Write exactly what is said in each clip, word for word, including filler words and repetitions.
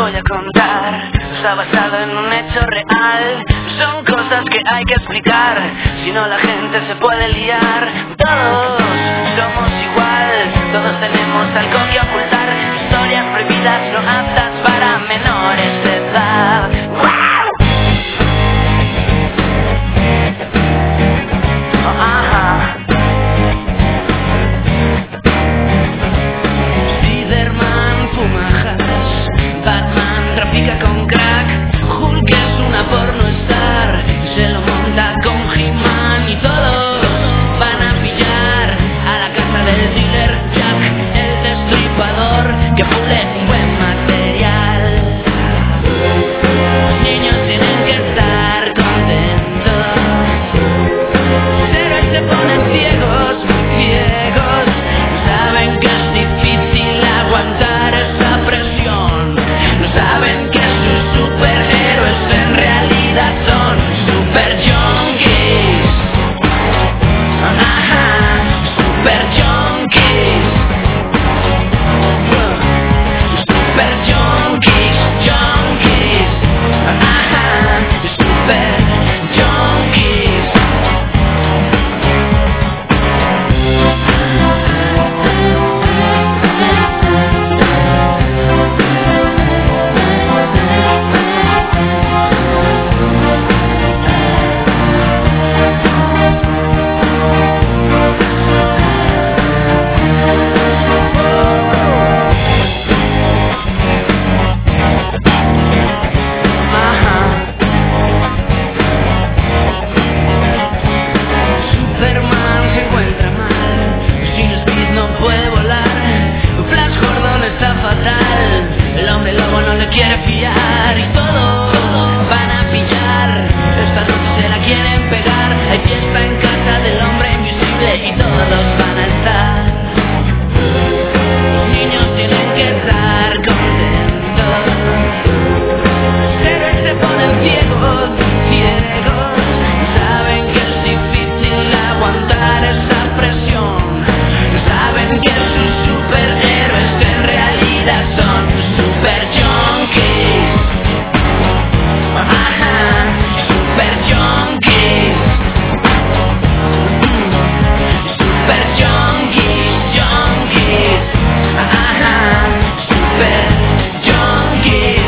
voy a contar está basado en un hecho real. Son cosas que hay que explicar, si no la gente se puede liar. Todos somos igual, todos tenemos algo que ocultar. Historias prohibidas no aptas para menores de edad. Oh, ajá. Spiderman fuma hash, Batman trafica con crack, Hulk es una pornostar, se lo monta con He-Man y todos van a pillar a la casa del dealer Jack, el destripador que pule un buen material. Los niños tienen que estar contentos, pero se ponen ciegos, muy ciegos, saben que es difícil aguantar esa presión, no saben que sus superhéroes en realidad son super junkies. Ajá, super junkies. Super junkies, junkies. Ajá, super junkies. Superman se encuentra mal, sin Speed no puede volar, Flash Gordon está fatal, el hombre lobo no le quiere fiar y todos van a pillar, esta noche se la quieren pegar, hay fiesta en casa del hombre invisible y todos van a estar. Los niños tienen que estar contentos, pero se ponen ciegos, ciegos, saben que es difícil aguantar esa presión, saben que sus superhéroes en realidad son super junkies. Ajá, super junkies. Super junkies, junkies. Ajá, super junkies.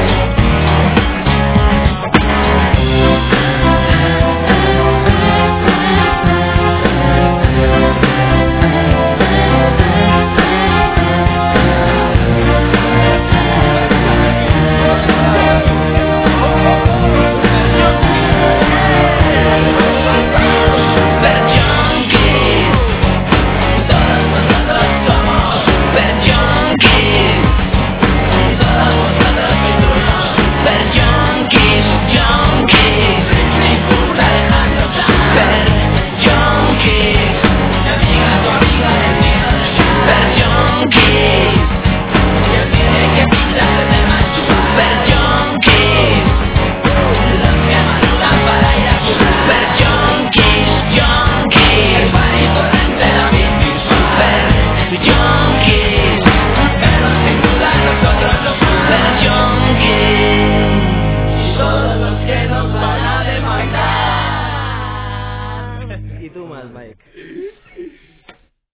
Super junkies. Todos nosotros somos super junkies. Todos vosotros sois super junkies, junkies. Ninguna dejando super junkies. Mi amiga, tu amiga, el mío de super junkies. Y él tiene que pintarse de más super junkies. Los que madrugan para ir a super junkies, junkies. El panito rente la bici, super junkies. Pero sin duda nosotros los super junkies. Y todos los que nos van a demandar. Y tú más, Mike.